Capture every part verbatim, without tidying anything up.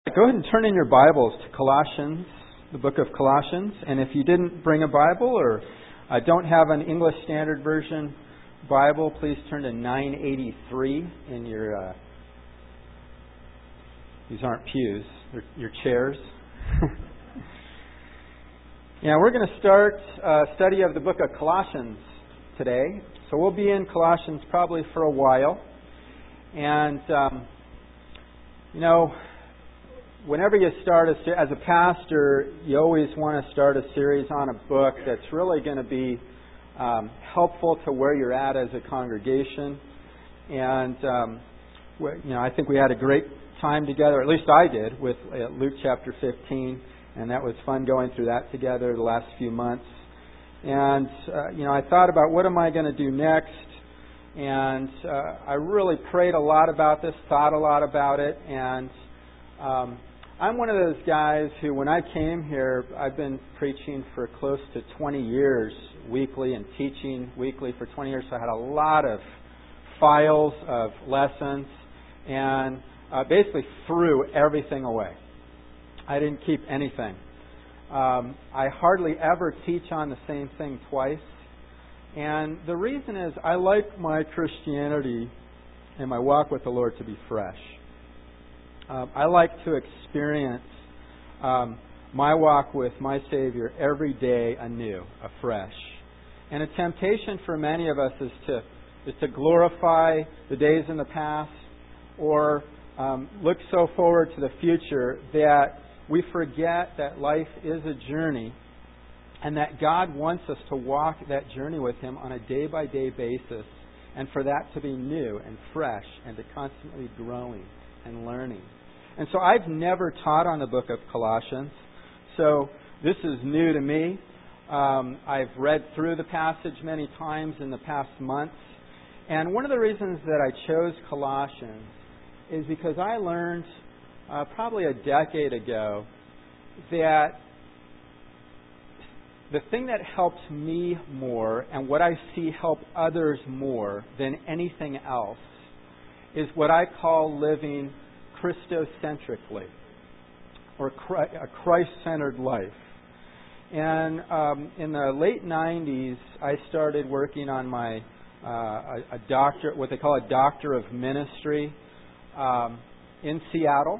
Go ahead and turn in your Bibles to Colossians, the book of Colossians. And if you didn't bring a Bible or uh, don't have an English Standard Version Bible, please turn to nine eighty-three in your, uh, these aren't pews, they're your chairs. Yeah, we're going to start a study of the book of Colossians today. So we'll be in Colossians probably for a while. And, um, you know, whenever you start, a, as a pastor, you always want to start a series on a book that's really going to be um, helpful to where you're at as a congregation. And, um, you know, I think we had a great time together, at least I did, with uh, Luke chapter fifteen. And that was fun going through that together the last few months. And, uh, you know, I thought about what am I going to do next? And uh, I really prayed a lot about this, thought a lot about it. And um, I'm one of those guys who, when I came here, I've been preaching for close to twenty years weekly and teaching weekly for twenty years. So I had a lot of files of lessons and uh, basically threw everything away. I didn't keep anything. Um, I hardly ever teach on the same thing twice. And the reason is I like my Christianity and my walk with the Lord to be fresh. Um, I like to experience um, my walk with my Savior every day anew, afresh. And a temptation for many of us is to is to glorify the days in the past or um, look so forward to the future that we forget that life is a journey and that God wants us to walk that journey with Him on a day-by-day basis and for that to be new and fresh and to constantly growing and learning. And so I've never taught on the book of Colossians, so this is new to me. Um, I've read through the passage many times in the past months, and one of the reasons that I chose Colossians is because I learned uh, probably a decade ago that the thing that helps me more and what I see help others more than anything else is what I call living Christocentrically, or a Christ-centered life. And um, in the late nineties, I started working on my uh, a, a doctorate, what they call a Doctor of Ministry, um, in Seattle.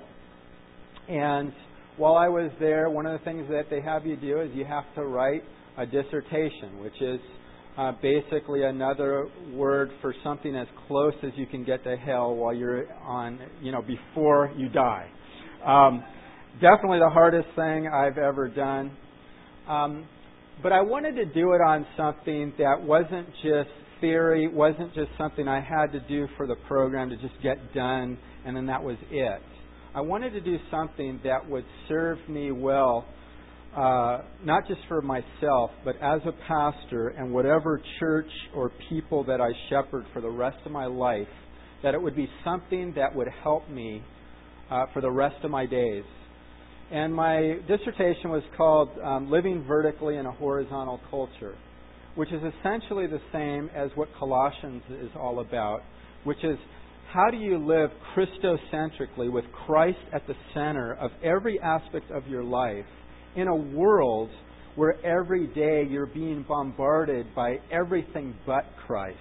And while I was there, one of the things that they have you do is you have to write a dissertation, which is uh, basically another word for something as close as you can get to hell while you're on, you know, before you die. Um, definitely the hardest thing I've ever done. Um, but I wanted to do it on something that wasn't just theory, wasn't just something I had to do for the program to just get done and then that was it. I wanted to do something that would serve me well, uh, not just for myself, but as a pastor and whatever church or people that I shepherd for the rest of my life, that it would be something that would help me uh, for the rest of my days. And my dissertation was called um, Living Vertically in a Horizontal Culture, which is essentially the same as what Colossians is all about, which is how do you live Christocentrically with Christ at the center of every aspect of your life in a world where every day you're being bombarded by everything but Christ?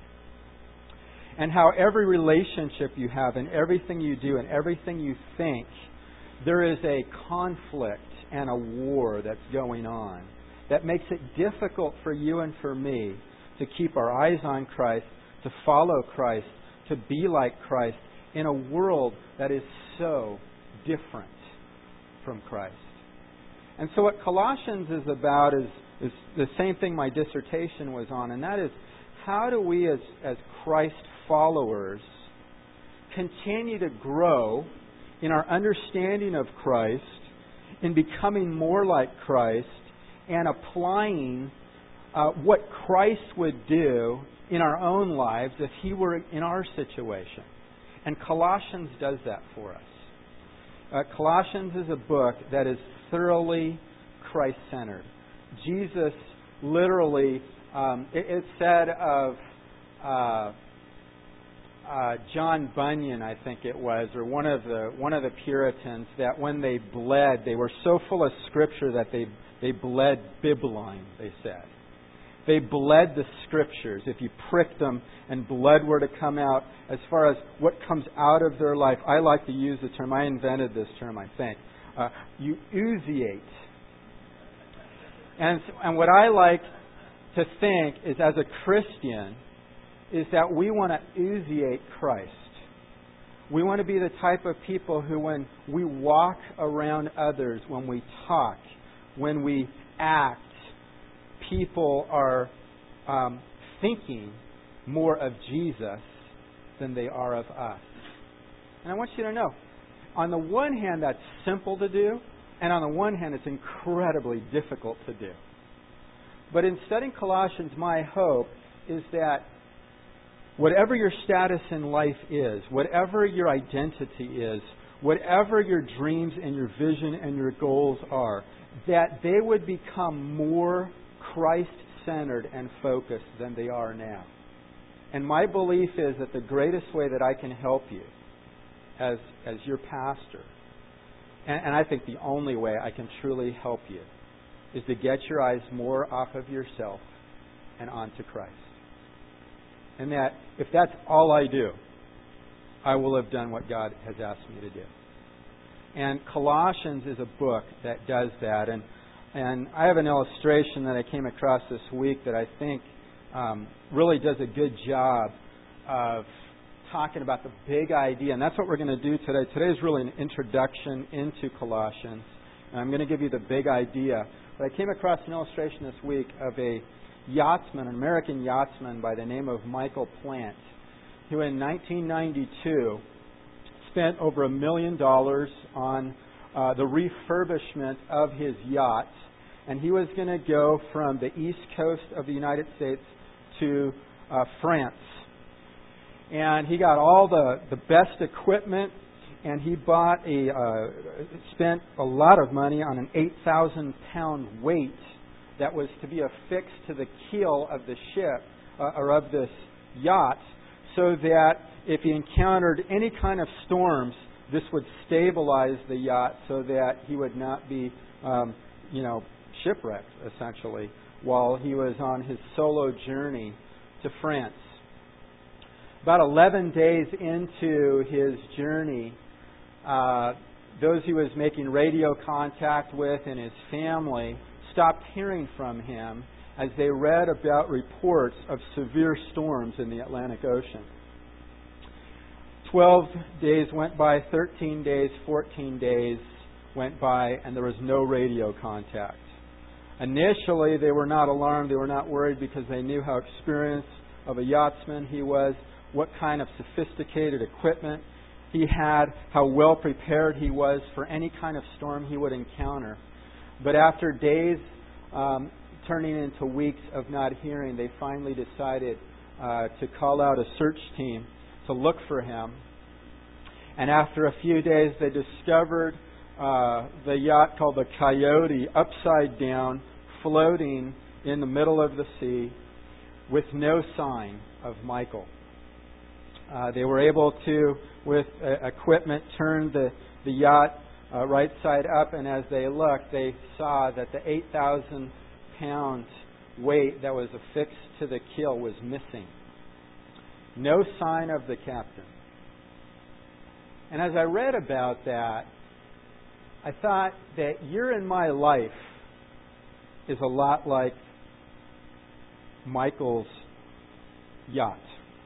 And how every relationship you have and everything you do and everything you think, there is a conflict and a war that's going on that makes it difficult for you and for me to keep our eyes on Christ, to follow Christ, to be like Christ in a world that is so different from Christ. And so what Colossians is about is, is the same thing my dissertation was on, and that is how do we as, as Christ followers continue to grow in our understanding of Christ, in becoming more like Christ, and applying uh, what Christ would do in our own lives if He were in our situation. And Colossians does that for us. Uh, Colossians is a book that is thoroughly Christ-centered. Jesus literally, um, it, it said of uh, uh, John Bunyan, I think it was, or one of the one of the Puritans, that when they bled, they were so full of Scripture that they they bled bibline, they said. They bled the Scriptures. If you pricked them and blood were to come out, as far as what comes out of their life, I like to use the term, I invented this term, I think. Uh, you ooziate. And, and what I like to think is, as a Christian, is that we want to ooziate Christ. We want to be the type of people who, when we walk around others, when we talk, when we act, people are um, thinking more of Jesus than they are of us. And I want you to know, on the one hand, that's simple to do, and on the one hand, it's incredibly difficult to do. But in studying Colossians, my hope is that whatever your status in life is, whatever your identity is, whatever your dreams and your vision and your goals are, that they would become more Christ-centered and focused than they are now. And my belief is that the greatest way that I can help you as as your pastor, and, and I think the only way I can truly help you, is to get your eyes more off of yourself and onto Christ. And that if that's all I do, I will have done what God has asked me to do. And Colossians is a book that does that. And and I have an illustration that I came across this week that I think um, really does a good job of talking about the big idea. And that's what we're going to do today. Today is really an introduction into Colossians. And I'm going to give you the big idea. But I came across an illustration this week of a yachtsman, an American yachtsman by the name of Michael Plant, who in nineteen ninety-two spent over a million dollars on uh, the refurbishment of his yacht. And he was going to go from the east coast of the United States to uh, France. And he got all the, the best equipment, and he bought a, uh, spent a lot of money on an eight thousand pound weight that was to be affixed to the keel of the ship, uh, or of this yacht, so that if he encountered any kind of storms, this would stabilize the yacht so that he would not be, um, you know, shipwrecked, essentially, while he was on his solo journey to France. About eleven days into his journey, uh, those he was making radio contact with and his family stopped hearing from him as they read about reports of severe storms in the Atlantic Ocean. Twelve days went by, thirteen days, fourteen days went by, and there was no radio contact. Initially, they were not alarmed, they were not worried, because they knew how experienced of a yachtsman he was, what kind of sophisticated equipment he had, how well prepared he was for any kind of storm he would encounter. But after days um, turning into weeks of not hearing, they finally decided uh, to call out a search team to look for him. And after a few days, they discovered uh, the yacht called the Coyote upside down, floating in the middle of the sea with no sign of Michael. Uh, they were able to, with uh, equipment, turn the, the yacht uh, right side up, and as they looked, they saw that the eight thousand pound weight that was affixed to the keel was missing. No sign of the captain. And as I read about that, I thought that your and my life is a lot like Michael's yacht.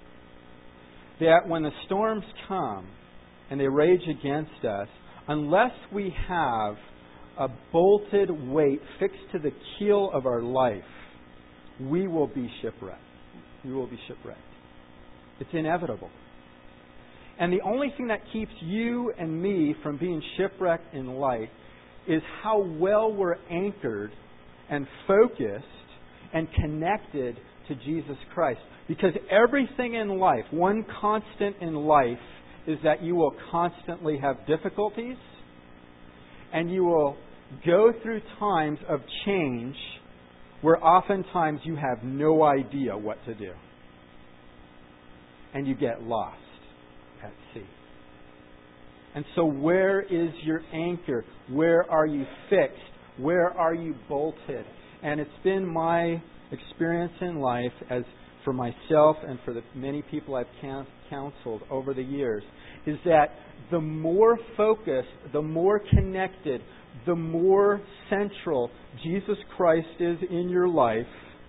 That when the storms come and they rage against us, unless we have a bolted weight fixed to the keel of our life, we will be shipwrecked. We will be shipwrecked. It's inevitable. And the only thing that keeps you and me from being shipwrecked in life is how well we're anchored and focused and connected to Jesus Christ. Because everything in life, one constant in life, is that you will constantly have difficulties, and you will go through times of change where oftentimes you have no idea what to do. And you get lost. at sea. And so where is your anchor? Where are you fixed? Where are you bolted? And it's been my experience in life, as for myself and for the many people I've counseled over the years, is that the more focused, the more connected, the more central Jesus Christ is in your life,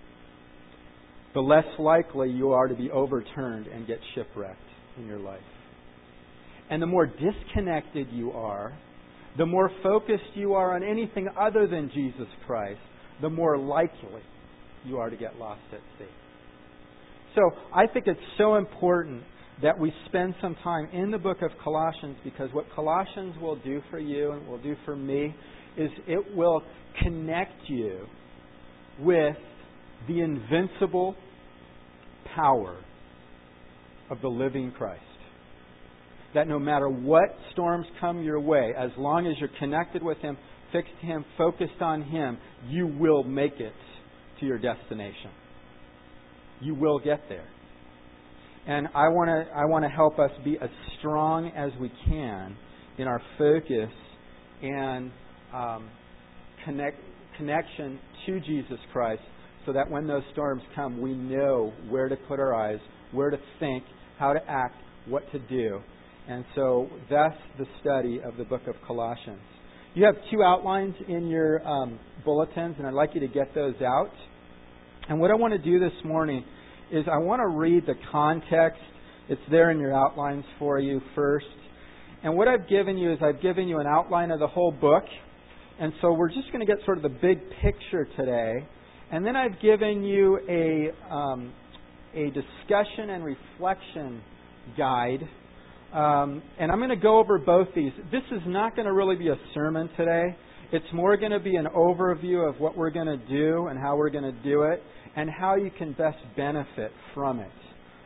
the less likely you are to be overturned and get shipwrecked in your life. And the more disconnected you are, the more focused you are on anything other than Jesus Christ, the more likely you are to get lost at sea. So I think it's so important that we spend some time in the book of Colossians, because what Colossians will do for you and will do for me is it will connect you with the invincible power of the living Christ. That no matter what storms come your way, as long as you're connected with Him, fixed to Him, focused on Him, you will make it to your destination. You will get there. And I want to I want to help us be as strong as we can in our focus and um, connect, connection to Jesus Christ, so that when those storms come, we know where to put our eyes, where to think, how to act, what to do. And so that's the study of the book of Colossians. You have two outlines in your um, bulletins, and I'd like you to get those out. And what I want to do this morning is I want to read the context. It's there in your outlines for you first. And what I've given you is I've given you an outline of the whole book. And so we're just going to get sort of the big picture today. And then I've given you a, um, a discussion and reflection guide. Um, and I'm going to go over both these. This is not going to really be a sermon today. It's more going to be an overview of what we're going to do and how we're going to do it and how you can best benefit from it.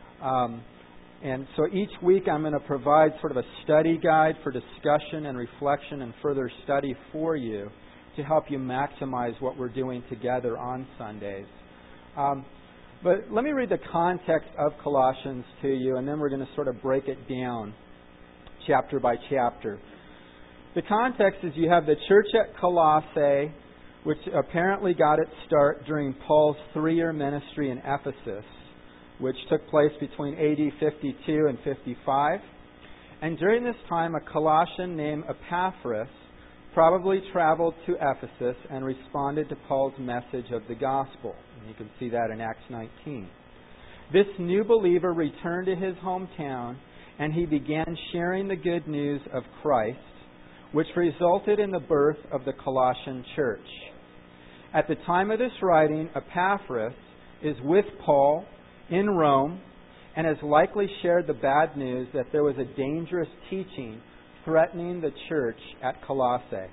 Um, and so each week I'm going to provide sort of a study guide for discussion and reflection and further study for you to help you maximize what we're doing together on Sundays. Um, but let me read the context of Colossians to you, and then we're going to sort of break it down chapter by chapter. The context is you have the church at Colossae, which apparently got its start during Paul's three-year ministry in Ephesus, which took place between A D fifty-two and fifty-five. And during this time, a Colossian named Epaphras probably traveled to Ephesus and responded to Paul's message of the gospel. And you can see that in Acts nineteen. This new believer returned to his hometown, and he began sharing the good news of Christ, which resulted in the birth of the Colossian church. At the time of this writing, Epaphras is with Paul in Rome and has likely shared the bad news that there was a dangerous teaching threatening the church at Colossae.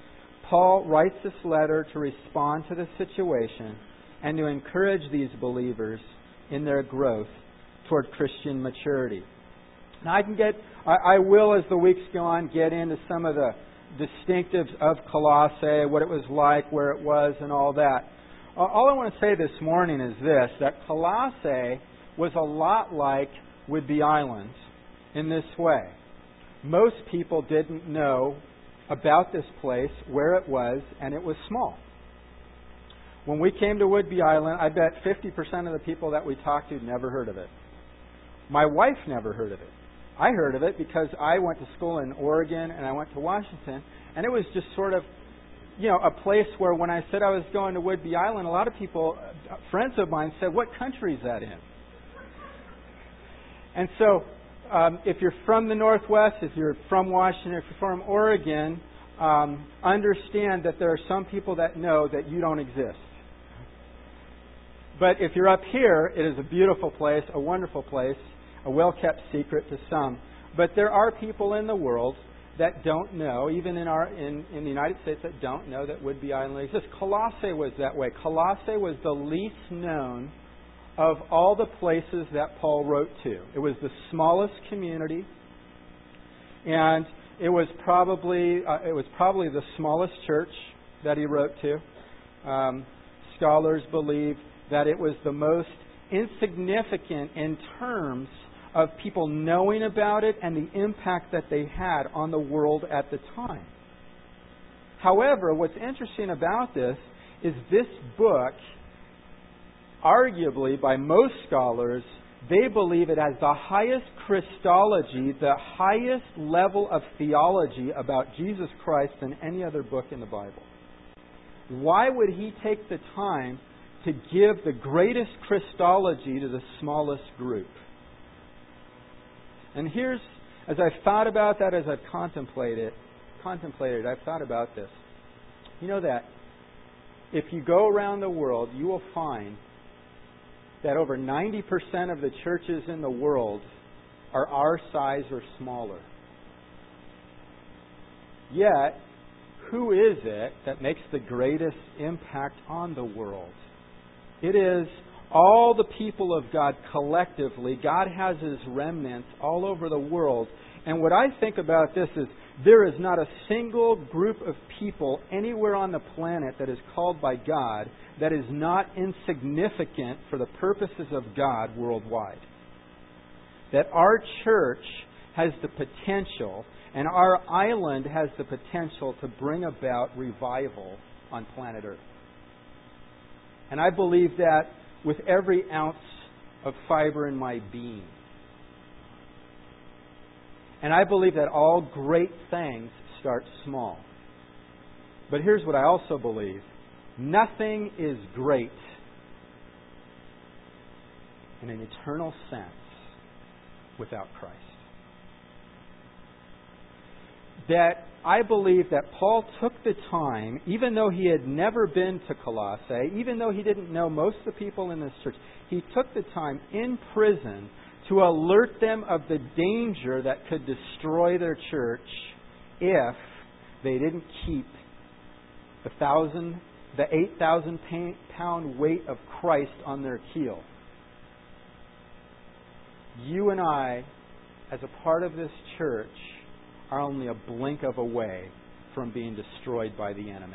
Paul writes this letter to respond to the situation and to encourage these believers in their growth toward Christian maturity. Now I can get, I, I will as the weeks go on get into some of the distinctives of Colossae, what it was like, where it was, and all that. All I want to say this morning is this, that Colossae was a lot like Whidbey Island in this way. Most people didn't know about this place, where it was, and it was small. When we came to Whidbey Island, I bet fifty percent of the people that we talked to never heard of it. My wife never heard of it. I heard of it because I went to school in Oregon and I went to Washington, and it was just sort of, you know, a place where when I said I was going to Whidbey Island, a lot of people, friends of mine, said, "What country is that in?" And so, um, if you're from the Northwest, if you're from Washington, if you're from Oregon, um, understand that there are some people that know that you don't exist. But if you're up here, it is a beautiful place, a wonderful place, a well-kept secret to some. But there are people in the world that don't know, even in our in, in the United States, that don't know that Whidbey Island exists. Colossae was that way. Colossae was the least known of all the places that Paul wrote to. It was the smallest community, and it was probably uh, it was probably the smallest church that he wrote to. Um, scholars believe that it was the most insignificant in terms of people knowing about it and the impact that they had on the world at the time. However, what's interesting about this is this book, arguably by most scholars, they believe it has the highest Christology, the highest level of theology about Jesus Christ than any other book in the Bible. Why would he take the time to give the greatest Christology to the smallest group? And here's, as I've thought about that, as I've contemplated, contemplated, I've thought about this. You know that if you go around the world, you will find that over ninety percent of the churches in the world are our size or smaller. Yet, who is it that makes the greatest impact on the world? It is all the people of God collectively. God has His remnants all over the world. And what I think about this is there is not a single group of people anywhere on the planet that is called by God that is not insignificant for the purposes of God worldwide. That our church has the potential, and our island has the potential to bring about revival on planet Earth. And I believe that with every ounce of fiber in my being. And I believe that all great things start small. But here's what I also believe. Nothing is great in an eternal sense without Christ. That I believe that Paul took the time, even though he had never been to Colossae, even though he didn't know most of the people in this church, he took the time in prison to alert them of the danger that could destroy their church if they didn't keep the thousand, the eight thousand pound weight of Christ on their keel. You and I, as a part of this church, are only a blink of away from being destroyed by the enemy.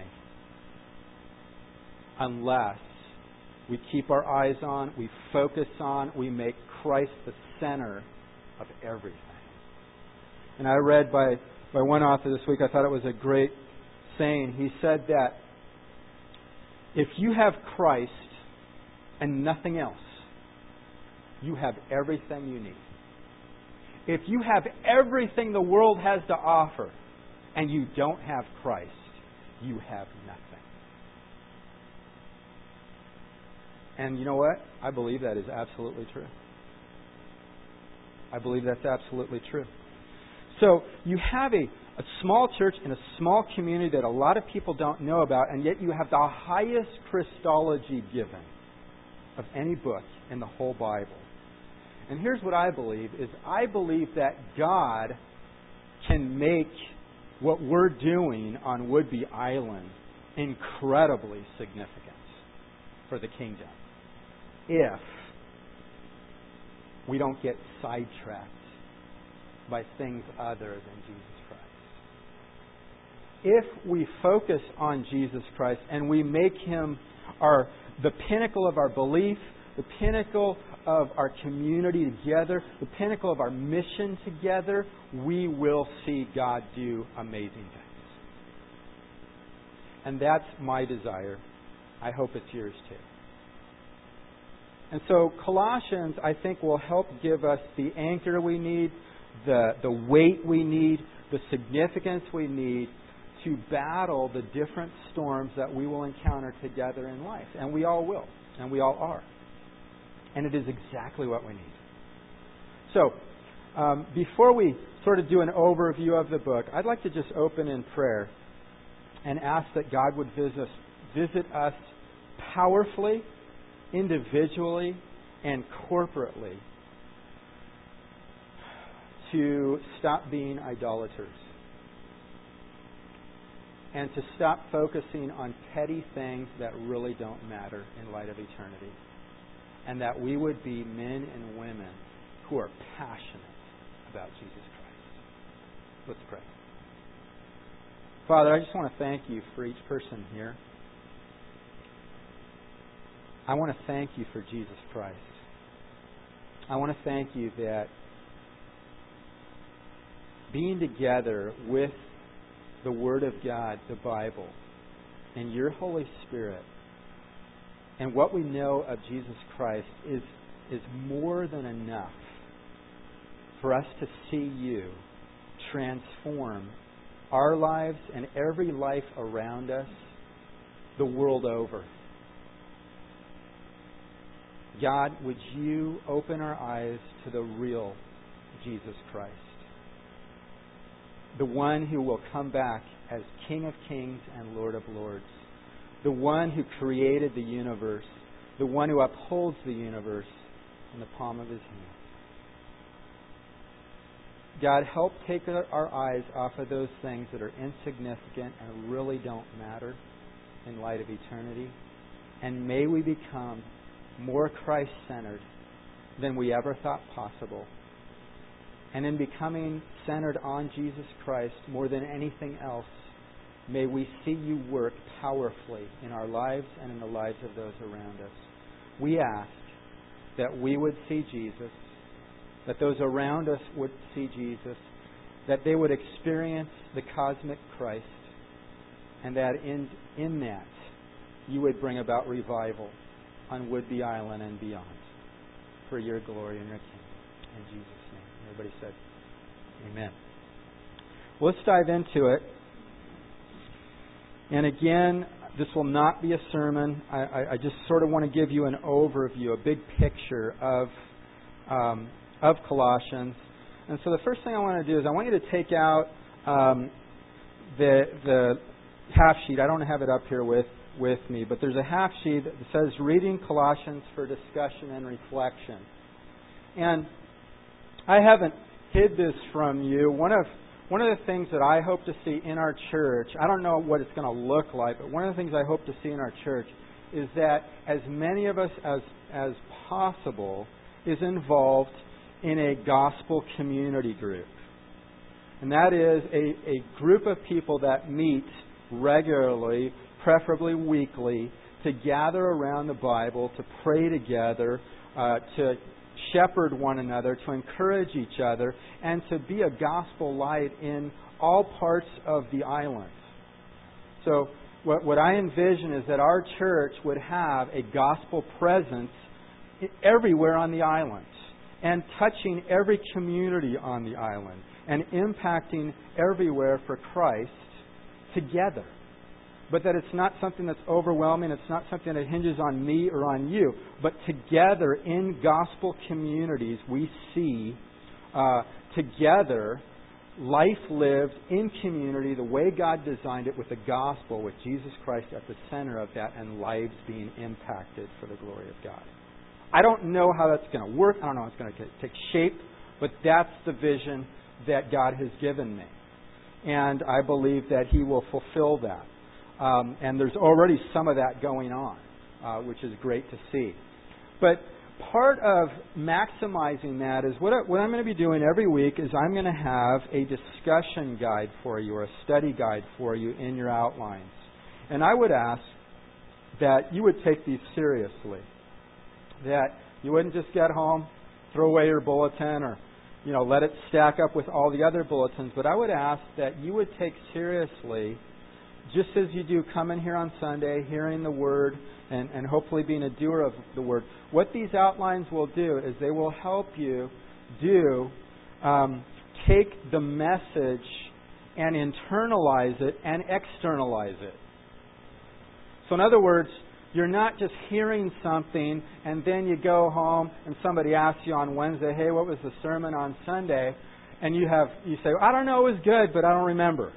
Unless we keep our eyes on, we focus on, we make Christ the center of everything. And I read by, by one author this week, I thought it was a great saying. He said that if you have Christ and nothing else, you have everything you need. If you have everything the world has to offer and you don't have Christ, you have nothing. And you know what? I believe that is absolutely true. I believe that's absolutely true. So you have a, a small church in a small community that a lot of people don't know about, and yet you have the highest Christology given of any book in the whole Bible. And here's what I believe, is I believe that God can make what we're doing on Whidbey Island incredibly significant for the kingdom if we don't get sidetracked by things other than Jesus Christ. If we focus on Jesus Christ and we make Him our the pinnacle of our belief, the pinnacle of our community together, the pinnacle of our mission together, we will see God do amazing things. And that's my desire. I hope it's yours too. And so Colossians, I think, will help give us the anchor we need, the, the weight we need, the significance we need to battle the different storms that we will encounter together in life. And we all will. And we all are. And it is exactly what we need. So, um, before we sort of do an overview of the book, I'd like to just open in prayer and ask that God would visit, visit us powerfully, individually, and corporately to stop being idolaters and to stop focusing on petty things that really don't matter in light of eternity. And that we would be men and women who are passionate about Jesus Christ. Let's pray. Father, I just want to thank You for each person here. I want to thank You for Jesus Christ. I want to thank You that being together with the Word of God, the Bible, and your Holy Spirit, and what we know of Jesus Christ is, is more than enough for us to see you transform our lives and every life around us the world over. God, would you open our eyes to the real Jesus Christ, the one who will come back as King of Kings and Lord of Lords, the one who created the universe, the one who upholds the universe in the palm of His hand. God, help take our eyes off of those things that are insignificant and really don't matter in light of eternity. And may we become more Christ-centered than we ever thought possible. And in becoming centered on Jesus Christ more than anything else, may we see you work powerfully in our lives and in the lives of those around us. We ask that we would see Jesus, that those around us would see Jesus, that they would experience the cosmic Christ, and that in, in that you would bring about revival on Whidbey Island and beyond for your glory and your kingdom. In Jesus' name. Everybody said, amen. Well, let's dive into it. And again, this will not be a sermon. I, I, I just sort of want to give you an overview, a big picture of um, of Colossians. And so the first thing I want to do is I want you to take out um, the the half sheet. I don't have it up here with, with me, but there's a half sheet that says Reading Colossians for Discussion and Reflection. And I haven't hid this from you. One of One of the things that I hope to see in our church, I don't know what it's going to look like, but one of the things I hope to see in our church is that as many of us as, as possible is involved in a gospel community group. And that is a, a group of people that meet regularly, preferably weekly, to gather around the Bible, to pray together, uh, to shepherd one another, to encourage each other, and to be a gospel light in all parts of the island. So what, what I envision is that our church would have a gospel presence everywhere on the island, and touching every community on the island, and impacting everywhere for Christ together. But that it's not something that's overwhelming. It's not something that hinges on me or on you. But together in gospel communities, we see uh, together life lived in community the way God designed it, with the gospel, with Jesus Christ at the center of that, and lives being impacted for the glory of God. I don't know how that's going to work. I don't know how it's going to take shape. But that's the vision that God has given me. And I believe that He will fulfill that. Um, and there's already some of that going on, uh, which is great to see. But part of maximizing that is what, I, what I'm going to be doing every week is I'm going to have a discussion guide for you, or a study guide for you in your outlines. And I would ask that you would take these seriously. That you wouldn't just get home, throw away your bulletin, or you know, let it stack up with all the other bulletins. But I would ask that you would take seriously, just as you do coming here on Sunday, hearing the Word, and, and hopefully being a doer of the Word. What these outlines will do is they will help you do, um, take the message and internalize it and externalize it. So in other words, you're not just hearing something and then you go home and somebody asks you on Wednesday, hey, what was the sermon on Sunday? And you have you say, I don't know, it was good, but I don't remember.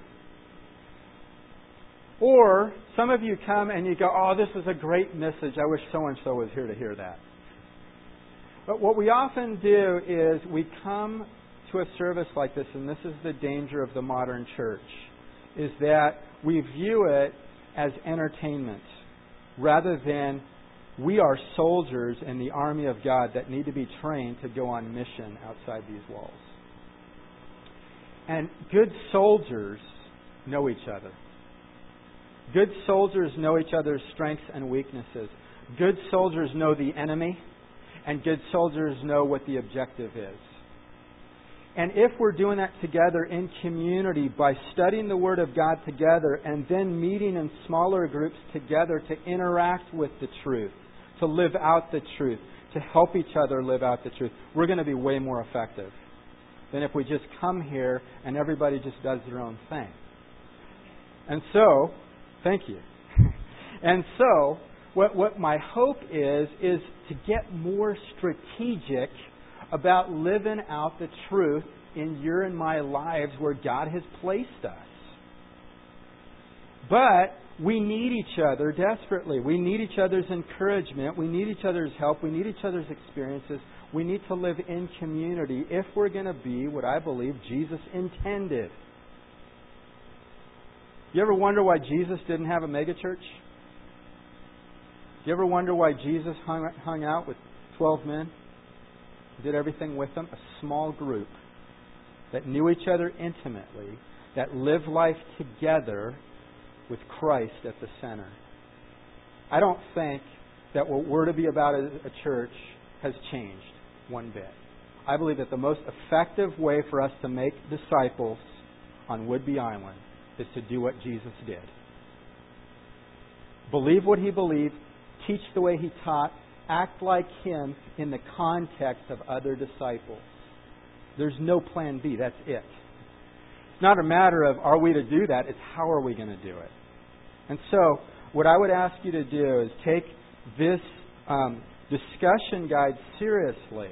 Or some of you come and you go, oh, this is a great message. I wish so-and-so was here to hear that. But what we often do is we come to a service like this, and this is the danger of the modern church, is that we view it as entertainment rather than we are soldiers in the army of God that need to be trained to go on mission outside these walls. And good soldiers know each other. Good soldiers know each other's strengths and weaknesses. Good soldiers know the enemy, and good soldiers know what the objective is. And if we're doing that together in community by studying the Word of God together and then meeting in smaller groups together to interact with the truth, to live out the truth, to help each other live out the truth, we're going to be way more effective than if we just come here and everybody just does their own thing. And so, thank you. And so, what, what my hope is, is to get more strategic about living out the truth in your and my lives where God has placed us. But we need each other desperately. We need each other's encouragement. We need each other's help. We need each other's experiences. We need to live in community if we're going to be what I believe Jesus intended. You ever wonder why Jesus didn't have a megachurch? You ever wonder why Jesus hung, hung out with twelve men? Did everything with them? A small group that knew each other intimately, that lived life together with Christ at the center. I don't think that what we're to be about as a church has changed one bit. I believe that the most effective way for us to make disciples on Whidbey Island is to do what Jesus did. Believe what He believed, teach the way He taught, act like Him in the context of other disciples. There's no plan B. That's it. It's not a matter of are we to do that, it's how are we going to do it. And so, what I would ask you to do is take this um, discussion guide seriously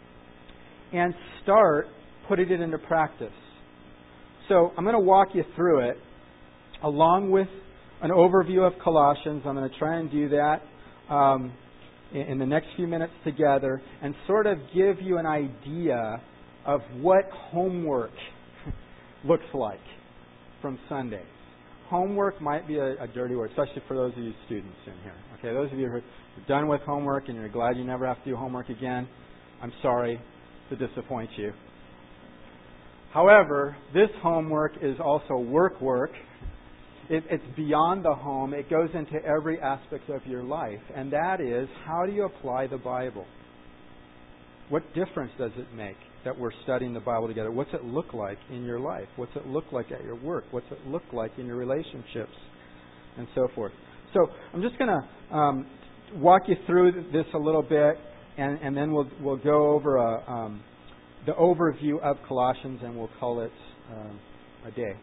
and start putting it into practice. So, I'm going to walk you through it along with an overview of Colossians. I'm going to try and do that um, in, in the next few minutes together and sort of give you an idea of what homework looks like from Sundays. Homework might be a, a dirty word, especially for those of you students in here. Okay, those of you who are done with homework and you're glad you never have to do homework again, I'm sorry to disappoint you. However, this homework is also work work. It, it's beyond the home. It goes into every aspect of your life. And that is, how do you apply the Bible? What difference does it make that we're studying the Bible together? What's it look like in your life? What's it look like at your work? What's it look like in your relationships? And so forth. So I'm just going to um, walk you through this a little bit, and, and then we'll we'll go over a, um, the overview of Colossians, and we'll call it um, a day.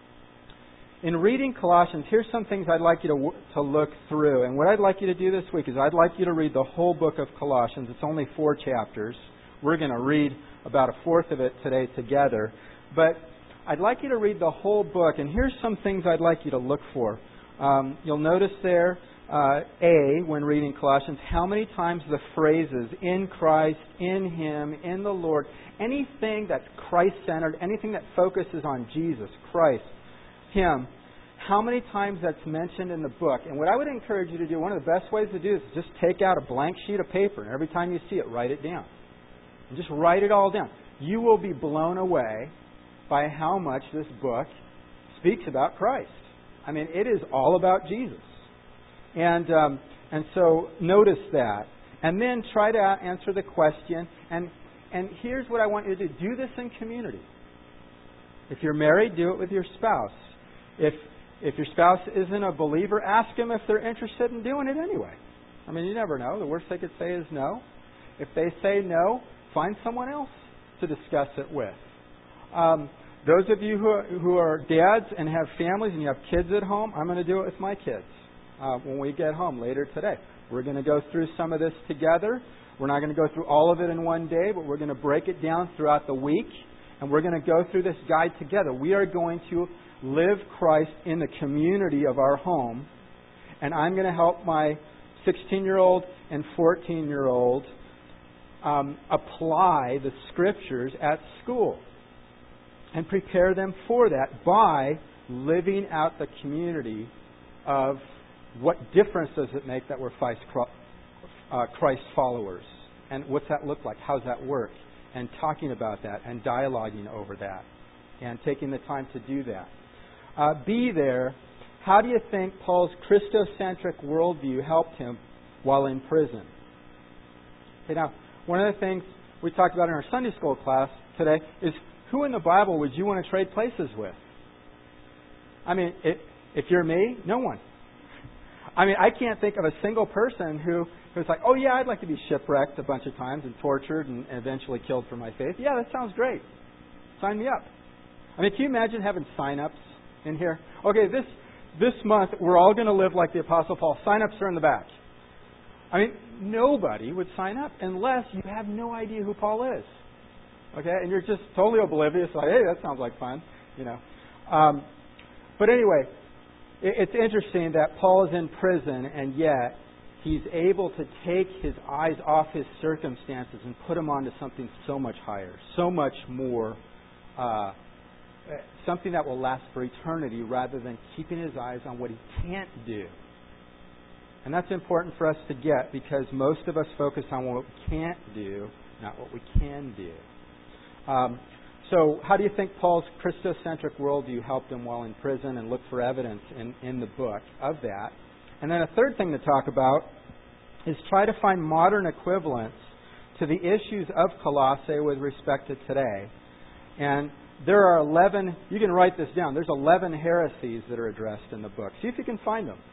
In reading Colossians, here's some things I'd like you to to look through. And what I'd like you to do this week is I'd like you to read the whole book of Colossians. It's only four chapters. We're going to read about a fourth of it today together. But I'd like you to read the whole book. And here's some things I'd like you to look for. Um, you'll notice there, uh, A, when reading Colossians, how many times the phrases in Christ, in Him, in the Lord, anything that's Christ-centered, anything that focuses on Jesus, Christ, Him, how many times that's mentioned in the book. And what I would encourage you to do, one of the best ways to do this is just take out a blank sheet of paper, and every time you see it, write it down. And just write it all down. You will be blown away by how much this book speaks about Christ. I mean, it is all about Jesus. And um, and so notice that. And then try to answer the question. And, and here's what I want you to do. Do this in community. If you're married, do it with your spouse. If if your spouse isn't a believer, ask them if they're interested in doing it anyway. I mean, you never know. The worst they could say is no. If they say no, find someone else to discuss it with. Um, those of you who are, who are dads and have families and you have kids at home, I'm going to do it with my kids uh, when we get home later today. We're going to go through some of this together. We're not going to go through all of it in one day, but we're going to break it down throughout the week. And we're going to go through this guide together. We are going to live Christ in the community of our home. And I'm going to help my sixteen-year-old and fourteen-year-old um, apply the Scriptures at school. And prepare them for that by living out the community of what difference does it make that we're Christ followers. And what's that look like? How's that work? And talking about that and dialoguing over that and taking the time to do that. Uh, be there. How do you think Paul's Christocentric worldview helped him while in prison? Okay, now, one of the things we talked about in our Sunday school class today is who in the Bible would you want to trade places with? I mean, it, if you're me, no one. I mean, I can't think of a single person who who's like, oh yeah, I'd like to be shipwrecked a bunch of times and tortured and eventually killed for my faith. Yeah, that sounds great. Sign me up. I mean, can you imagine having sign-ups in here? Okay, this this month we're all going to live like the Apostle Paul. Sign-ups are in the back. I mean, nobody would sign up unless you have no idea who Paul is. Okay, and you're just totally oblivious, like, hey, that sounds like fun, you know. Um, but anyway, it, it's interesting that Paul is in prison, and yet he's able to take his eyes off his circumstances and put them onto something so much higher, so much more, uh, something that will last for eternity rather than keeping his eyes on what he can't do. And that's important for us to get because most of us focus on what we can't do, not what we can do. Um, so how do you think Paul's Christocentric worldview helped him while in prison, and look for evidence in, in the book of that? And then a third thing to talk about is try to find modern equivalents to the issues of Colossae with respect to today. And there are eleven, you can write this down, there's eleven heresies that are addressed in the book. See if you can find them.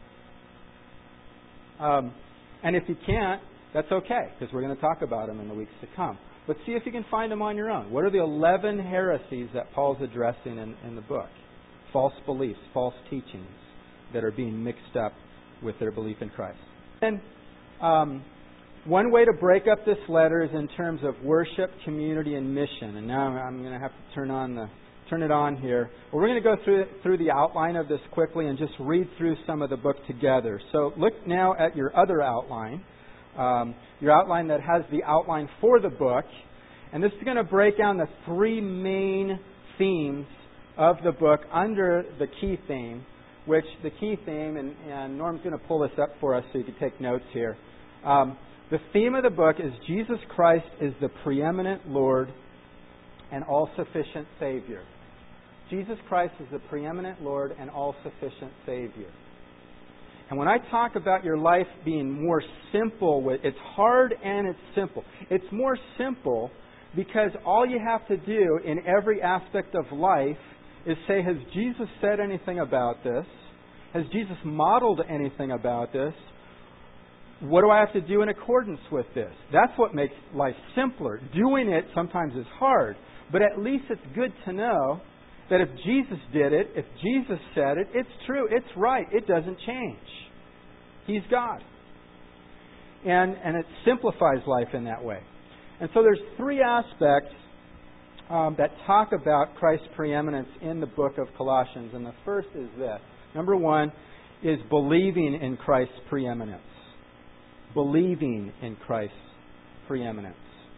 Um, and if you can't, that's okay, because we're going to talk about them in the weeks to come. But see if you can find them on your own. What are the eleven heresies that Paul's addressing in, in the book? False beliefs, false teachings that are being mixed up with their belief in Christ. And um, one way to break up this letter is in terms of worship, community, and mission. And now I'm going to have to turn on the turn it on here. Well, we're going to go through through the outline of this quickly and just read through some of the book together. So look now at your other outline, um, your outline that has the outline for the book. And this is going to break down the three main themes of the book under the key theme, which the key theme, and, and Norm's going to pull this up for us so you can take notes here. Um, the theme of the book is Jesus Christ is the preeminent Lord and all-sufficient Savior. Jesus Christ is the preeminent Lord and all-sufficient Savior. And when I talk about your life being more simple, it's hard and it's simple. It's more simple because all you have to do in every aspect of life is say, has Jesus said anything about this? Has Jesus modeled anything about this? What do I have to do in accordance with this? That's what makes life simpler. Doing it sometimes is hard, but at least it's good to know that if Jesus did it, if Jesus said it, it's true, it's right, it doesn't change. He's God. And, and it simplifies life in that way. And so there's three aspects um, that talk about Christ's preeminence in the book of Colossians. And the first is this. Number one is believing in Christ's preeminence. Believing in Christ's preeminence.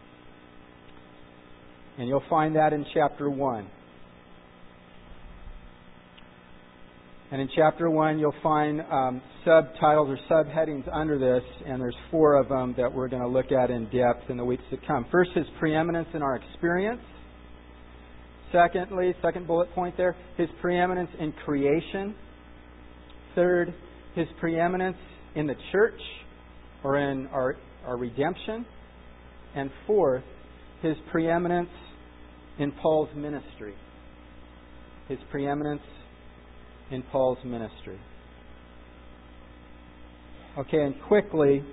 And you'll find that in chapter one. And in chapter one, you'll find um, subtitles or subheadings under this, and there's four of them that we're going to look at in depth in the weeks to come. First, His preeminence in our experience. Secondly, second bullet point there, His preeminence in creation. Third, His preeminence in the church or in our, our redemption. And fourth, His preeminence in Paul's ministry. His preeminence in Paul's ministry. Okay, and quickly,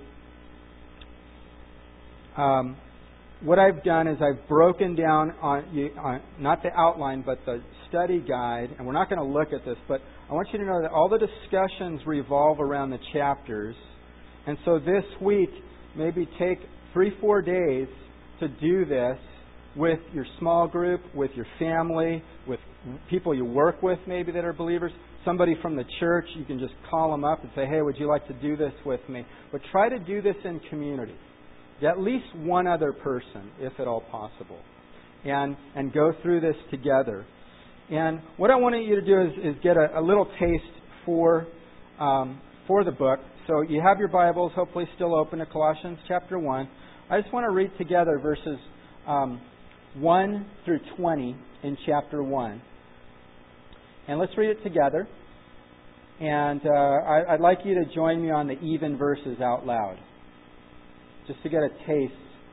um, what I've done is I've broken down on, on not the outline, but the study guide, and we're not going to look at this, but I want you to know that all the discussions revolve around the chapters. And so this week, maybe take three, four days to do this with your small group, with your family, with people you work with maybe that are believers, somebody from the church. You can just call them up and say, hey, would you like to do this with me? But try to do this in community. At least one other person, if at all possible. And and go through this together. And what I want you to do is, is get a, a little taste for um, for the book. So you have your Bibles hopefully still open to Colossians chapter one. I just want to read together verses um, one through twenty in chapter one. And let's read it together. And uh, I, I'd like you to join me on the even verses out loud, just to get a taste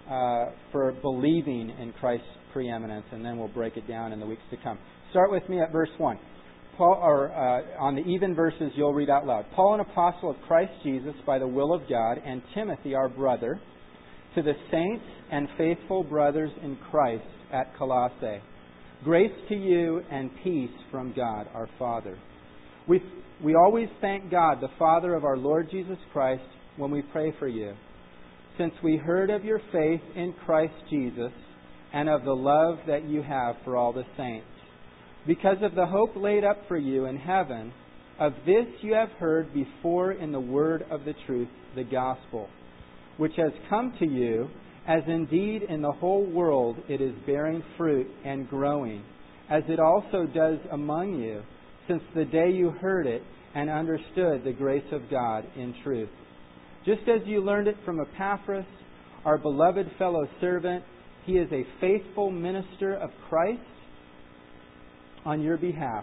uh, for believing in Christ's preeminence, and then we'll break it down in the weeks to come. Start with me at verse one. Paul, or uh, on the even verses, you'll read out loud. Paul, an apostle of Christ Jesus by the will of God, and Timothy, our brother, to the saints and faithful brothers in Christ at Colossae. Grace to you and peace from God our Father. We we always thank God, the Father of our Lord Jesus Christ, when we pray for you, since we heard of your faith in Christ Jesus and of the love that you have for all the saints. Because of the hope laid up for you in heaven, of this you have heard before in the word of the truth, the gospel, which has come to you, as indeed in the whole world it is bearing fruit and growing, as it also does among you, since the day you heard it and understood the grace of God in truth. Just as you learned it from Epaphras, our beloved fellow servant, he is a faithful minister of Christ on your behalf,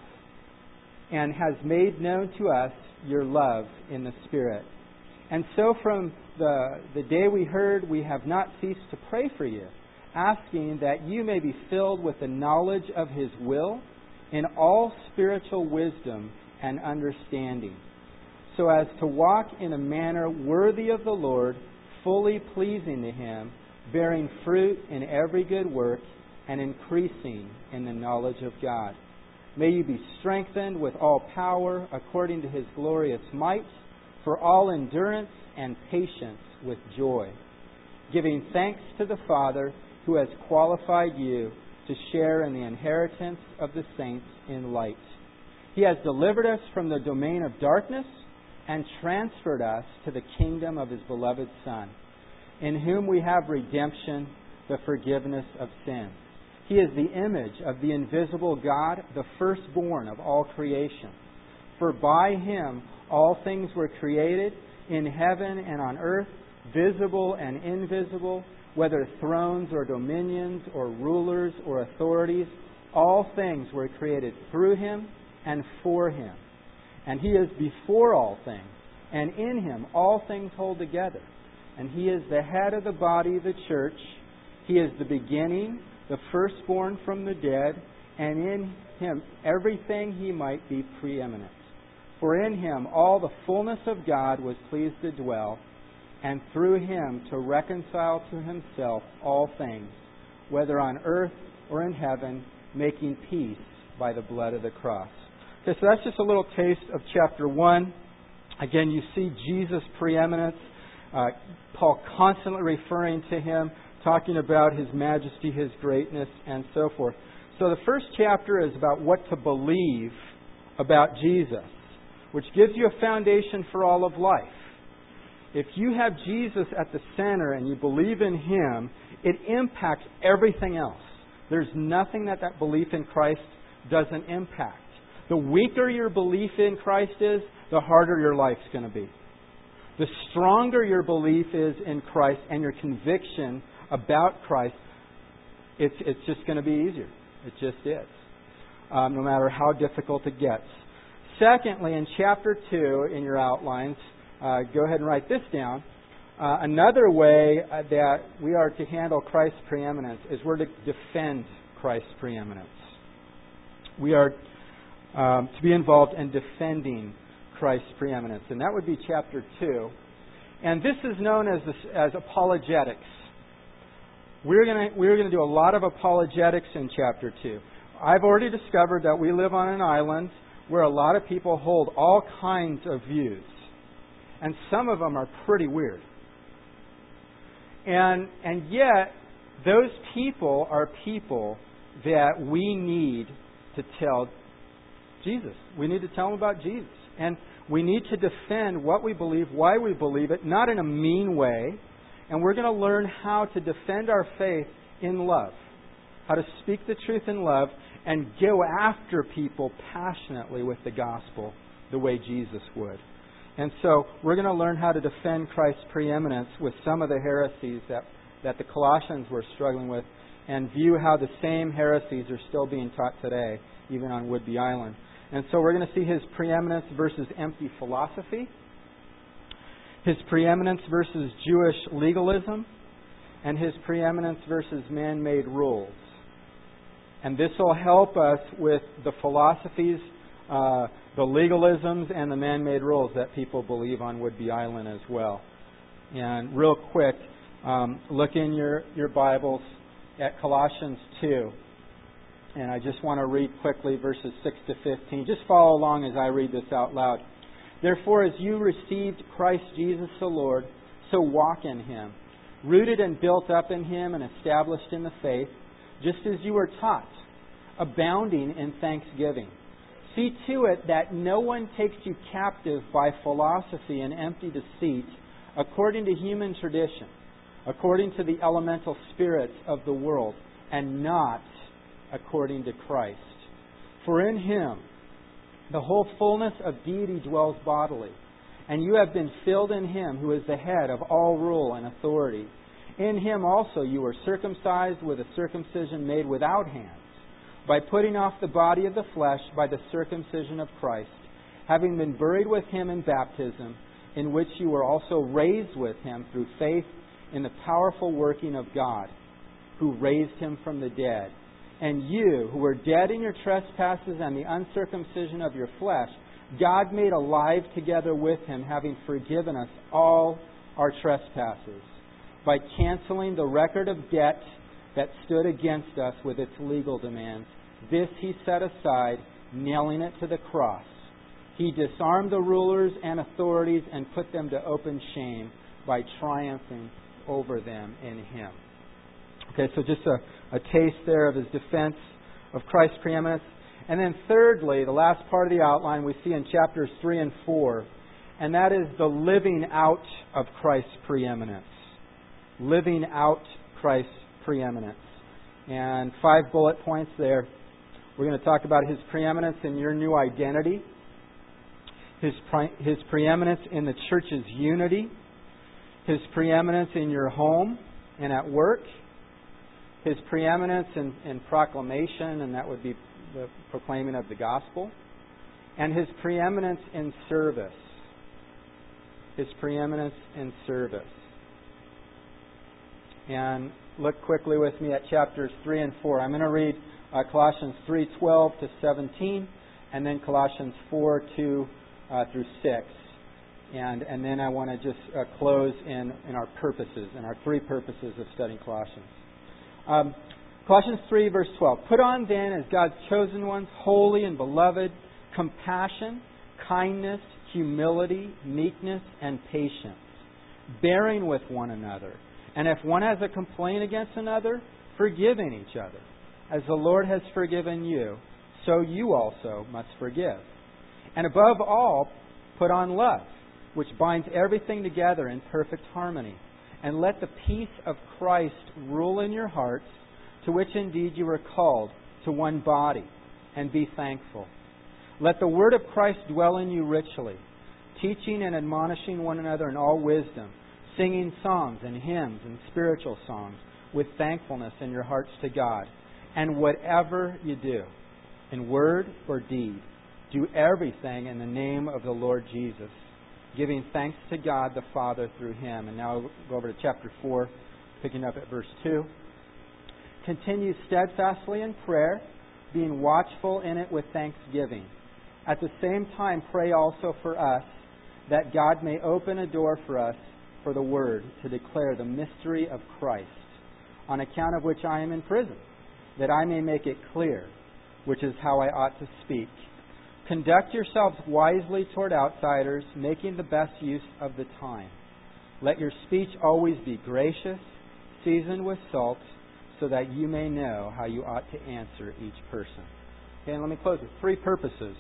and has made known to us your love in the Spirit. And so from the, the day we heard, we have not ceased to pray for you, asking that you may be filled with the knowledge of His will in all spiritual wisdom and understanding, so as to walk in a manner worthy of the Lord, fully pleasing to Him, bearing fruit in every good work and increasing in the knowledge of God. May you be strengthened with all power according to His glorious might, for all endurance and patience with joy, giving thanks to the Father who has qualified you to share in the inheritance of the saints in light. He has delivered us from the domain of darkness and transferred us to the kingdom of His beloved Son, in whom we have redemption, the forgiveness of sins. He is the image of the invisible God, the firstborn of all creation. For by Him all things were created, in heaven and on earth, visible and invisible, whether thrones or dominions or rulers or authorities. All things were created through Him and for Him. And He is before all things, and in Him all things hold together. And He is the head of the body, the church. He is the beginning, the firstborn from the dead, and in Him everything He might be preeminent. For in Him all the fullness of God was pleased to dwell, and through Him to reconcile to Himself all things, whether on earth or in heaven, making peace by the blood of the cross. Okay, so that's just a little taste of chapter one. Again, you see Jesus' preeminence. Uh, Paul constantly referring to Him, talking about His majesty, His greatness, and so forth. So the first chapter is about what to believe about Jesus, which gives you a foundation for all of life. If you have Jesus at the center and you believe in Him, it impacts everything else. There's nothing that that belief in Christ doesn't impact. The weaker your belief in Christ is, the harder your life's going to be. The stronger your belief is in Christ and your conviction about Christ, it's it's just going to be easier. It just is, um, no matter how difficult it gets. Secondly, in chapter two, in your outlines, uh, go ahead and write this down. Uh, another way uh, that we are to handle Christ's preeminence is we're to defend Christ's preeminence. We are um, to be involved in defending Christ's preeminence, and that would be chapter two. And this is known as this, as apologetics. We're going to we're going to do a lot of apologetics in chapter two. I've already discovered that we live on an island where a lot of people hold all kinds of views, and some of them are pretty weird. And and yet, those people are people that we need to tell Jesus. We need to tell them about Jesus. And we need to defend what we believe, why we believe it, not in a mean way. And we're going to learn how to defend our faith in love, how to speak the truth in love and go after people passionately with the gospel the way Jesus would. And so we're going to learn how to defend Christ's preeminence with some of the heresies that, that the Colossians were struggling with, and view how the same heresies are still being taught today, even on Whidbey Island. And so we're going to see His preeminence versus empty philosophy, His preeminence versus Jewish legalism, and His preeminence versus man-made rules. And this will help us with the philosophies, uh, the legalisms, and the man-made rules that people believe on Whidbey Island as well. And real quick, um, look in your, your Bibles at Colossians two. And I just want to read quickly verses six to fifteen. Just follow along as I read this out loud. Therefore, as you received Christ Jesus the Lord, so walk in Him, rooted and built up in Him and established in the faith, just as you were taught, abounding in thanksgiving. See to it that no one takes you captive by philosophy and empty deceit, according to human tradition, according to the elemental spirits of the world, and not according to Christ. For in Him the whole fullness of deity dwells bodily, and you have been filled in Him who is the head of all rule and authority. In Him also you were circumcised with a circumcision made without hands, by putting off the body of the flesh by the circumcision of Christ, having been buried with Him in baptism, in which you were also raised with Him through faith in the powerful working of God, who raised Him from the dead. And you, who were dead in your trespasses and the uncircumcision of your flesh, God made alive together with Him, having forgiven us all our trespasses, by canceling the record of debt that stood against us with its legal demands. This He set aside, nailing it to the cross. He disarmed the rulers and authorities and put them to open shame by triumphing over them in Him. Okay, so just a, a taste there of His defense of Christ's preeminence. And then thirdly, the last part of the outline we see in chapters three and four, and that is the living out of Christ's preeminence. Living out Christ's preeminence. And five bullet points there. We're going to talk about His preeminence in your new identity, His, pre- His preeminence in the church's unity, His preeminence in your home and at work, His preeminence in, in proclamation, and that would be the proclaiming of the gospel, and His preeminence in service. His preeminence in service. And look quickly with me at chapters three and four. I'm going to read uh, Colossians three twelve to seventeen, and then Colossians four two uh, through six. And and then I want to just uh, close in, in our purposes, in our three purposes of studying Colossians. Um, Colossians three, verse twelve. Put on then, as God's chosen ones, holy and beloved, compassion, kindness, humility, meekness, and patience, bearing with one another. And if one has a complaint against another, forgiving each other. As the Lord has forgiven you, so you also must forgive. And above all, put on love, which binds everything together in perfect harmony. And let the peace of Christ rule in your hearts, to which indeed you were called, to one body, and be thankful. Let the word of Christ dwell in you richly, teaching and admonishing one another in all wisdom, singing psalms and hymns and spiritual songs with thankfulness in your hearts to God. And whatever you do, in word or deed, do everything in the name of the Lord Jesus, giving thanks to God the Father through Him. And now we'll go over to chapter four, picking up at verse two. Continue steadfastly in prayer, being watchful in it with thanksgiving. At the same time, pray also for us, that God may open a door for us for the word to declare the mystery of Christ, on account of which I am in prison, that I may make it clear, which is how I ought to speak. Conduct yourselves wisely toward outsiders, making the best use of the time. Let your speech always be gracious, seasoned with salt, so that you may know how you ought to answer each person. Okay, and let me close with three purposes.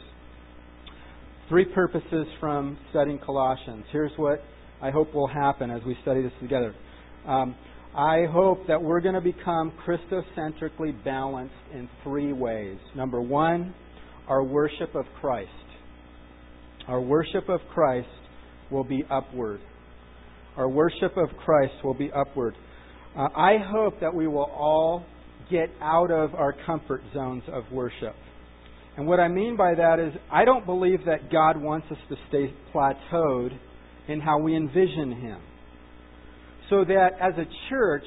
Three purposes from studying Colossians. Here's what I hope will happen as we study this together. Um, I hope that we're going to become Christocentrically balanced in three ways. Number one, our worship of Christ. Our worship of Christ will be upward. Our worship of Christ will be upward. Uh, I hope that we will all get out of our comfort zones of worship. And what I mean by that is, I don't believe that God wants us to stay plateaued in how we envision Him. So that as a church,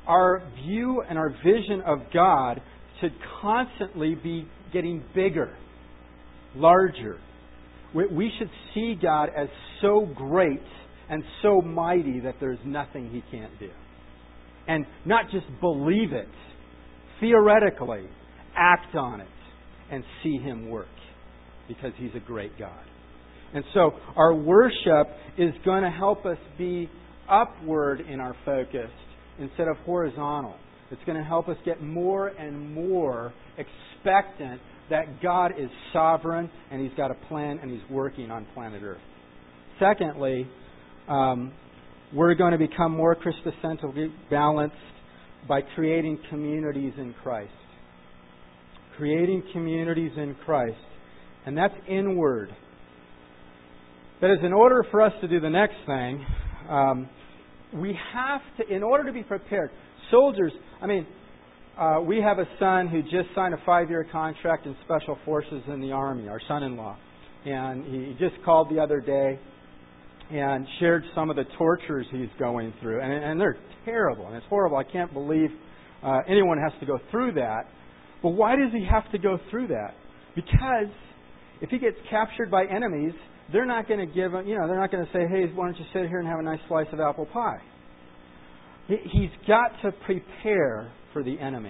our view and our vision of God should constantly be getting bigger, larger. We should see God as so great and so mighty that there's nothing He can't do. And not just believe it, theoretically, act on it and see Him work, because He's a great God. And so our worship is going to help us be upward in our focus instead of horizontal. It's going to help us get more and more expectant that God is sovereign and He's got a plan and He's working on planet Earth. Secondly, um, we're going to become more Christocentrically balanced by creating communities in Christ. Creating communities in Christ. And that's inward. That is, in order for us to do the next thing, um, we have to, in order to be prepared, soldiers, I mean, uh, we have a son who just signed a five-year contract in Special Forces in the Army, our son-in-law. And he just called the other day and shared some of the tortures he's going through. And, and they're terrible, and it's horrible. I can't believe uh, anyone has to go through that. But why does he have to go through that? Because if he gets captured by enemies, they're not going to give him, you know, they're not going to say, hey, why don't you sit here and have a nice slice of apple pie? He's got to prepare for the enemy.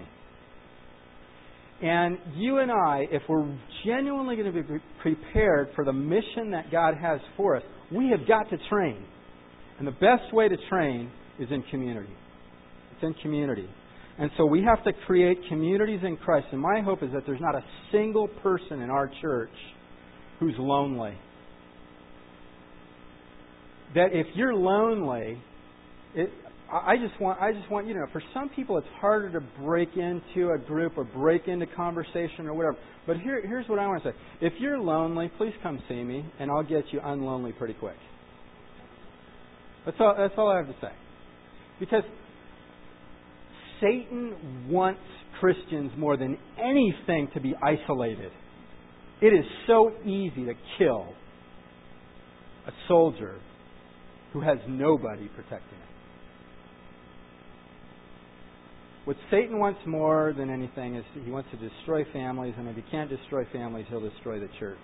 And you and I, if we're genuinely going to be prepared for the mission that God has for us, we have got to train. And the best way to train is in community. It's in community. And so we have to create communities in Christ. And my hope is that there's not a single person in our church who's lonely. That if you're lonely, it, I just want I just want you to know, for some people it's harder to break into a group or break into conversation or whatever. But here, here's what I want to say. If you're lonely, please come see me, and I'll get you unlonely pretty quick. That's all, that's all I have to say. Because Satan wants Christians more than anything to be isolated. It is so easy to kill a soldier who has nobody protecting him. What Satan wants more than anything is he wants to destroy families, and if he can't destroy families, he'll destroy the church.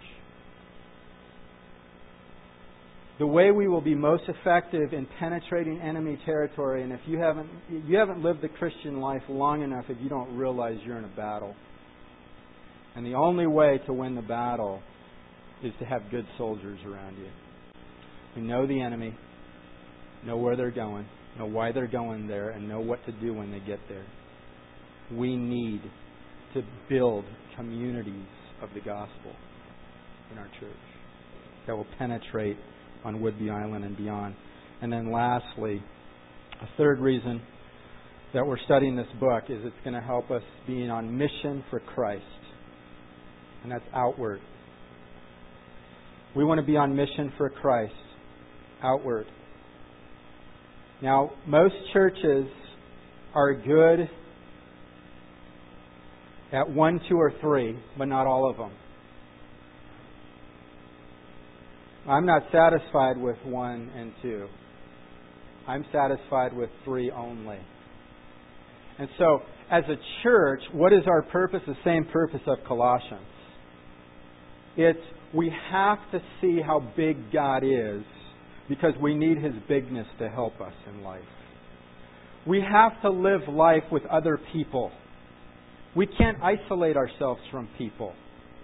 The way we will be most effective in penetrating enemy territory, and if you haven't you haven't lived the Christian life long enough if you don't realize you're in a battle. And the only way to win the battle is to have good soldiers around you who know the enemy, know where they're going, know why they're going there, and know what to do when they get there. We need to build communities of the gospel in our church that will penetrate on Whidbey Island and beyond. And then lastly, a third reason that we're studying this book is it's going to help us being on mission for Christ. And that's outward. We want to be on mission for Christ. Outward. Now, most churches are good at one, two, or three, but not all of them. I'm not satisfied with one and two. I'm satisfied with three only. And so, as a church, what is our purpose? The same purpose of Colossians. It's we have to see how big God is because we need His bigness to help us in life. We have to live life with other people. We can't isolate ourselves from people.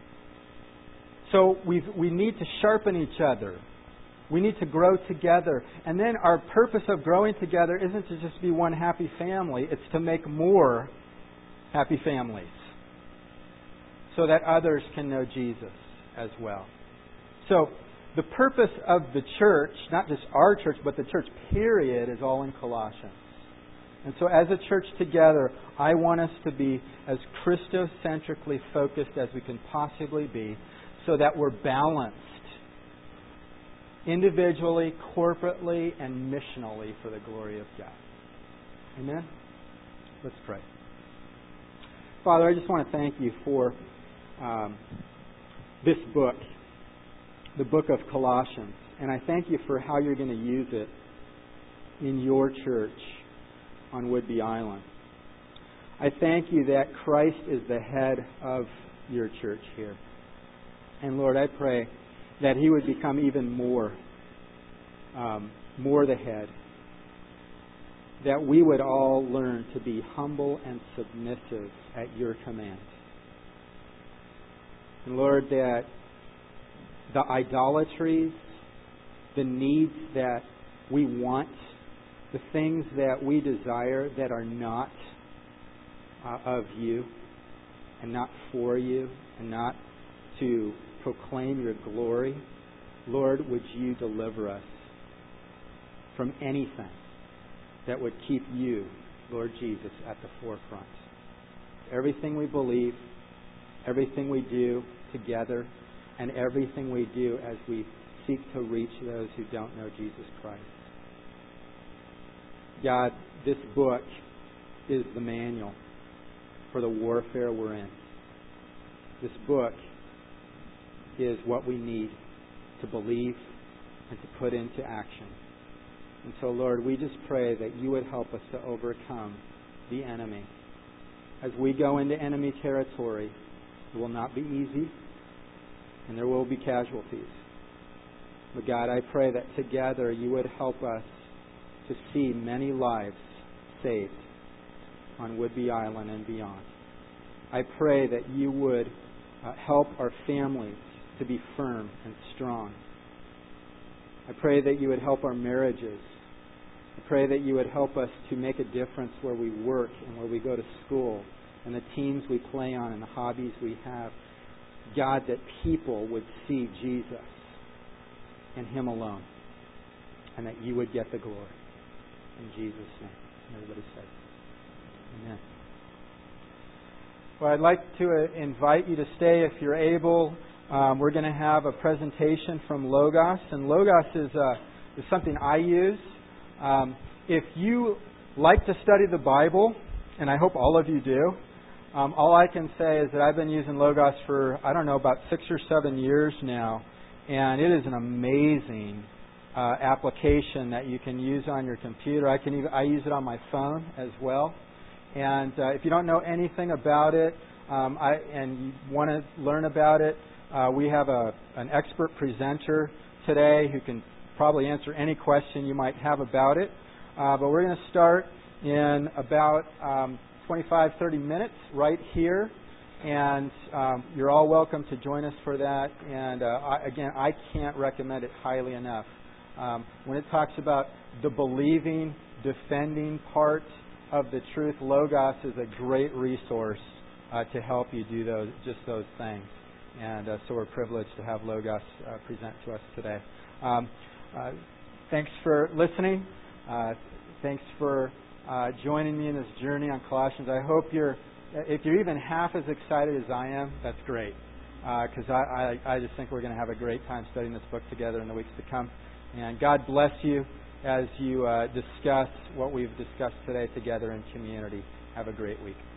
So we we need to sharpen each other. We need to grow together. And then our purpose of growing together isn't to just be one happy family. It's to make more happy families so that others can know Jesus as well. So the purpose of the church, not just our church, but the church period, is all in Colossians. And so as a church together, I want us to be as Christocentrically focused as we can possibly be so that we're balanced individually, corporately, and missionally for the glory of God. Amen? Let's pray. Father, I just want to thank you for um, this book, the book of Colossians. And I thank you for how you're going to use it in your church on Whidbey Island. I thank you that Christ is the head of your church here. And Lord, I pray that He would become even more, um, more the head. That we would all learn to be humble and submissive at your command. And Lord, that the idolatries, the needs that we want, the things that we desire that are not uh, of you and not for you and not to proclaim your glory, Lord, would you deliver us from anything that would keep you, Lord Jesus, at the forefront. Everything we believe, everything we do together, and everything we do as we seek to reach those who don't know Jesus Christ. God, this book is the manual for the warfare we're in. This book is what we need to believe and to put into action. And so, Lord, we just pray that you would help us to overcome the enemy. As we go into enemy territory, it will not be easy, and there will be casualties. But God, I pray that together you would help us to see many lives saved on Whidbey Island and beyond. I pray that you would uh, help our families to be firm and strong. I pray that you would help our marriages. I pray that you would help us to make a difference where we work and where we go to school and the teams we play on and the hobbies we have. God, that people would see Jesus and Him alone, and that you would get the glory. In Jesus' name. Everybody said amen. Well, I'd like to invite you to stay if you're able. Um, we're going to have a presentation from Logos, and Logos is, uh, is something I use. Um, if you like to study the Bible, and I hope all of you do, um, all I can say is that I've been using Logos for, I don't know, about six or seven years now, and it is an amazing uh, application that you can use on your computer. I can even, I use it on my phone as well. And uh, if you don't know anything about it, um, I, and you want to learn about it, uh, we have a an expert presenter today who can probably answer any question you might have about it. Uh, but we're going to start in about um, twenty-five, thirty minutes right here. And um, you're all welcome to join us for that. And uh, I, again, I can't recommend it highly enough. Um, when it talks about the believing, defending part of the truth, Logos is a great resource uh, to help you do those, just those things. And uh, so we're privileged to have Logos uh, present to us today. Um, uh, thanks for listening. Uh, thanks for uh, joining me in this journey on Colossians. I hope you're, if you're even half as excited as I am, that's great. Because uh, I, I, I just think we're going to have a great time studying this book together in the weeks to come. And God bless you as you uh, discuss what we've discussed today together in community. Have a great week.